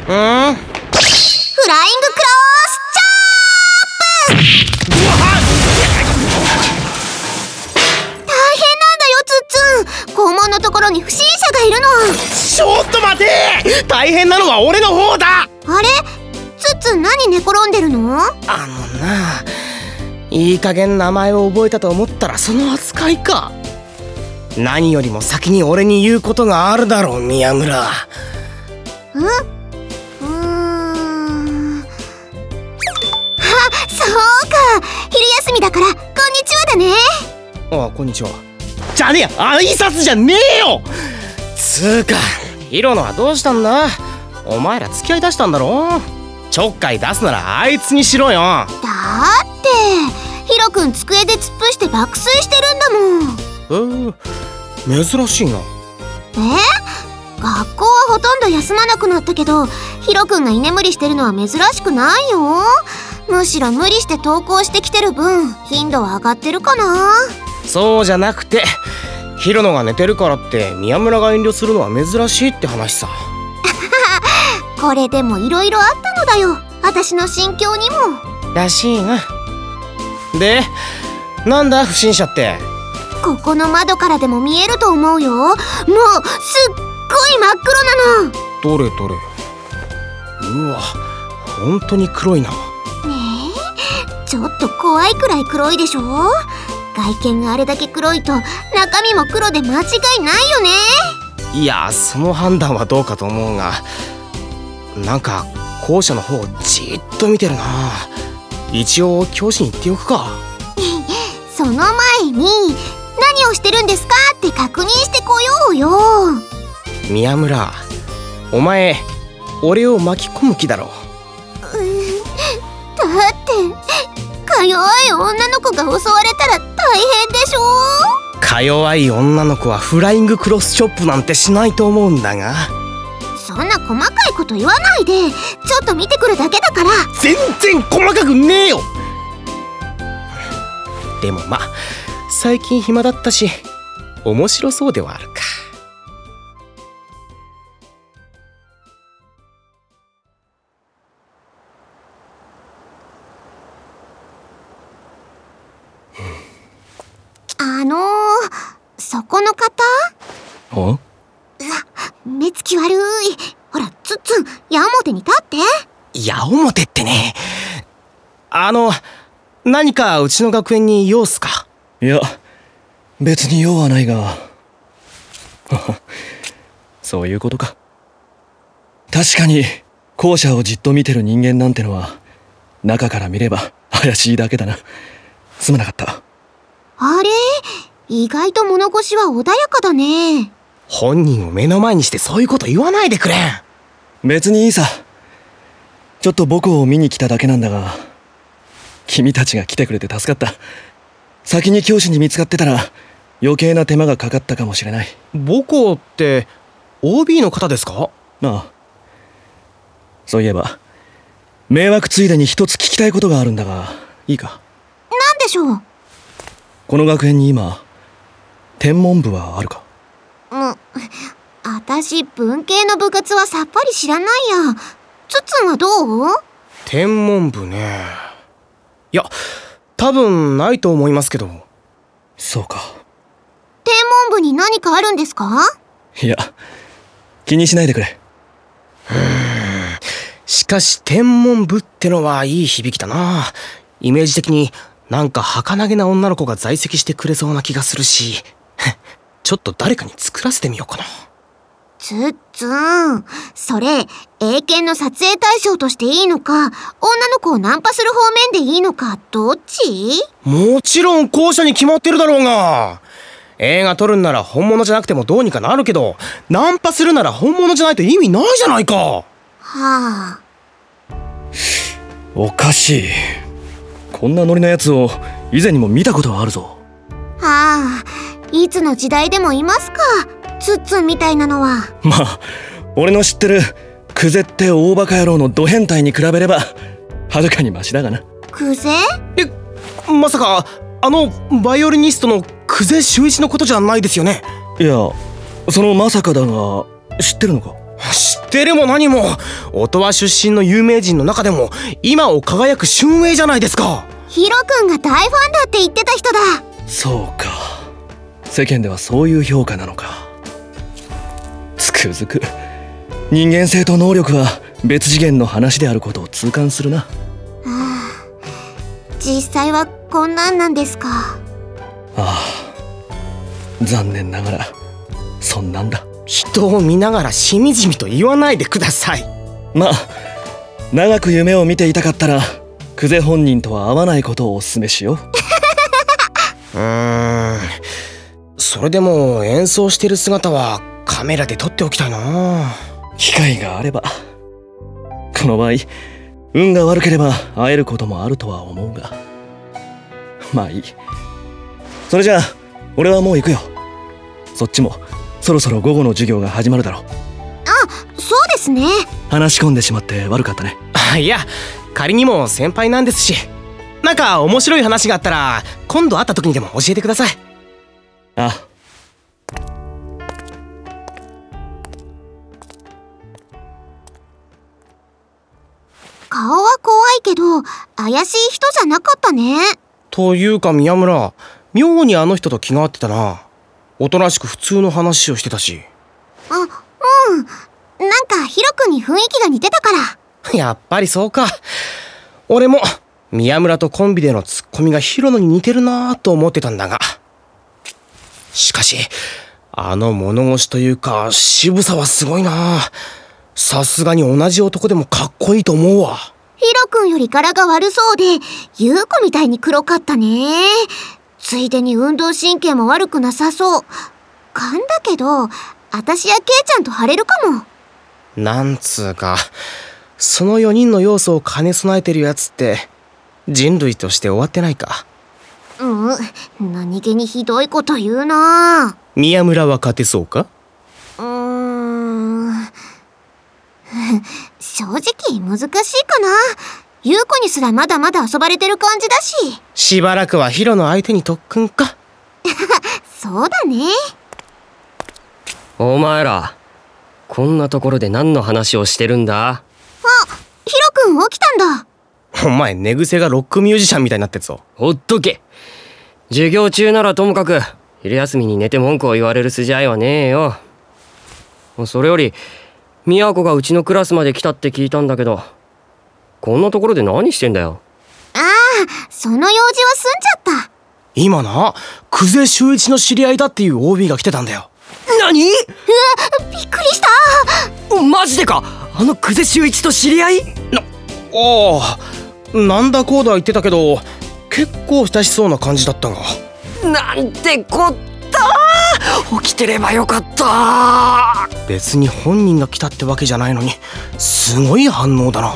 フライングクロスチャープ。大変なんだよツッツン。校門のところに不審者がいるの。 ちょっと待て、大変なのは俺の方だ。 あれ、ツッツン何寝転んでるの？ いい加減名前を覚えたと思ったらその扱いか。何よりも先に俺に言うことがあるだろう、宮村。 そうか、昼休みだからこんにちはだね。 あ、こんにちはじゃねえ、挨拶じゃねえよ。つーか、ヒロノはどうしたんだ。お前ら付き合い出したんだろ。ちょっかい出すならあいつにしろよ。 だってヒロくん机で突っ伏して爆睡してるんだもん。 珍しいな。 学校はほとんど休まなくなったけど、ヒロくんが居眠りしてるのは珍しくないよ。むしろ無理して登校してきてる分頻度は上がってるかな。 そうじゃなくて、ヒロノが寝てるからって宮村が遠慮するのは珍しいって話さ。 これでもいろいろあったのだよ、私の心境にも。 らしいな。で、なんだ不審者って。 ここの窓からでも見えると思うよ。もうすっごい真っ黒なの。 どれどれ。うわ、本当に黒いな。 ねえ、ちょっと怖いくらい黒いでしょ。外見があれだけ黒いと中身も黒で間違いないよね。 いや、その判断はどうかと思うが、なんか校舎の方をじっと見てるな。一応教師に言っておくか。 その前に何をしてるんですかって確認してこようよ。 宮村、お前俺を巻き込む気だろ。 だってか弱い女の子が襲われたら大変でしょ。 か弱い女の子はフライングクロスチョップなんてしないと思うんだが。 そんな細かいこと言わないで、ちょっと見てくるだけだから。 全然細かくねえよ。でもまあ最近暇だったし面白そうではあるか。 そこの方？ うわ、 目つき悪い。ほらツッツン、矢面に立って。 矢面ってね。何かうちの学園に用っすか？ いや、別に用はないが。そういうことか。確かに校舎をじっと見てる人間なんてのは中から見れば怪しいだけだな。すまなかった。 あれ、意外と物腰は穏やかだね。 本人を目の前にしてそういうこと言わないでくれ。 別にいいさ。ちょっと母校を見に来ただけなんだが、君たちが来てくれて助かった。先に教師に見つかってたら余計な手間がかかったかもしれない。 母校って OB の方ですか？ ああ。そういえば迷惑ついでに一つ聞きたいことがあるんだが、いいか？ なんでしょう？ この学園に今天文部はあるか？ 私文系の部活はさっぱり知らないや。ツッツンはどう？ 天文部ね。いや、多分ないと思いますけど。 そうか。 天文部に何かあるんですか？ いや、気にしないでくれ。 しかし天文部ってのはいい響きだな。イメージ的になんか儚げな女の子が在籍してくれそうな気がするし、ちょっと誰かに作らせてみようかな。 ツッツン、それ英検の撮影対象としていいのか、女の子をナンパする方面でいいのか、どっち？ もちろん後者に決まってるだろうが。映画撮るんなら本物じゃなくてもどうにかなるけど、ナンパするなら本物じゃないと意味ないじゃないか。 はあ。 おかしい。こんなノリのやつを以前にも見たことはあるぞ。 はあ、いつの時代でもいますか、ツッツンみたいなのは。 まあ俺の知ってるクゼって大バカ野郎のド変態に比べればはるかにマシだがな。 クゼ？ まさかバイオリニストの久世修一のことじゃないですよね？ いや、そのまさかだが知ってるのか？ 知っってるも何も音羽出身の有名人の中でも今を輝く俊英じゃないですか。 ヒロ君が大ファンだって言ってた人だ。 そうか、世間ではそういう評価なのか。つくづく人間性と能力は別次元の話であることを痛感するな。 実際はこんなんなんですか。 ああ、残念ながらそんなんだ。 人を見ながらしみじみと言わないでください。 まあ長く夢を見ていたかったら久世本人とは会わないことをお勧めしよう。 それでも演奏してる姿はカメラで撮っておきたいな。 機会があれば。この場合運が悪ければ会えることもあるとは思うが、まあいい。それじゃあ俺はもう行くよ。そっちもそろそろ午後の授業が始まるだろう。 そうですね。 話し込んでしまって悪かったね。 いや、仮にも先輩なんですし、なんか面白い話があったら今度会った時にでも教えてください。 ああ。 顔は怖いけど怪しい人じゃなかったね。 というか宮村、妙にあの人と気が合ってたな。おとなしく普通の話をしてたし。 なんかヒロ君に雰囲気が似てたから。 やっぱりそうか。俺も宮村とコンビでのツッコミがヒロノに似てるなぁと思ってたんだが、しかしあの物腰というか渋さはすごいな。さすがに同じ男でもかっこいいと思うわ。 ヒロ君より柄が悪そうで優子みたいに黒かったね。ついでに運動神経も悪くなさそう。勘だけど私やケイちゃんと晴れるかも。 なんつうか、その4人の要素を兼ね備えてるやつって人類として終わってないか。 何気にひどいこと言うな。 宮村は勝てそうか？ 正直難しいかな。優子にすらまだまだ遊ばれてる感じだし。 しばらくはヒロの相手に特訓か。 そうだね。 お前らこんなところで何の話をしてるんだ？ ヒロ君起きたんだ。 お前寝癖がロックミュージシャンみたいになってるぞ。 ほっとけ。授業中ならともかく昼休みに寝て文句を言われる筋合いはねえよ。それより宮子がうちのクラスまで来たって聞いたんだけど、こんなところで何してんだよ。 その用事は済んじゃった。 今な、久世修一の知り合いだっていう OB が来てたんだよ。 何？ びっくりした。 マジでか？あの久世修一と知り合い？ なんだこうだ言ってたけど結構親しそうな感じだったが。 なんてこった。起きてればよかった。 別に本人が来たってわけじゃないのにすごい反応だな。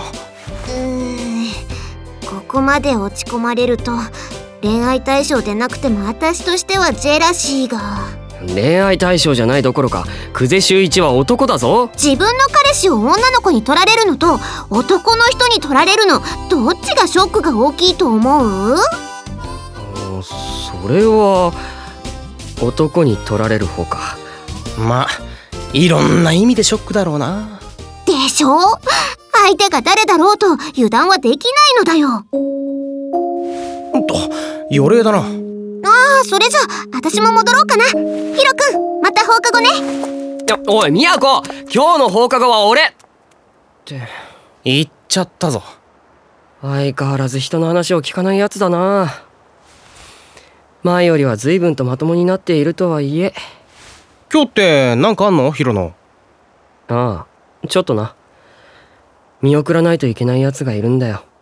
ここまで落ち込まれると恋愛対象でなくても私としてはジェラシーが。 恋愛対象じゃないどころか久世修一は男だぞ。 自分の彼氏を女の子に取られるのと男の人に取られるの、どっちがショックが大きいと思う？ それは男に取られる方か。 まあいろんな意味でショックだろうな。 でしょ？相手が誰だろうと油断はできないのだよ。 予例だな。 それじゃ私も戻ろうかな。ヒロ君、また放課後ね。 おい宮子、今日の放課後は俺って言っちゃったぞ。 相変わらず人の話を聞かないやつだな。前よりは随分とまともになっているとはいえ。 今日ってなんかあんの？ヒロノ。 ちょっとな。見送らないといけないやつがいるんだよ。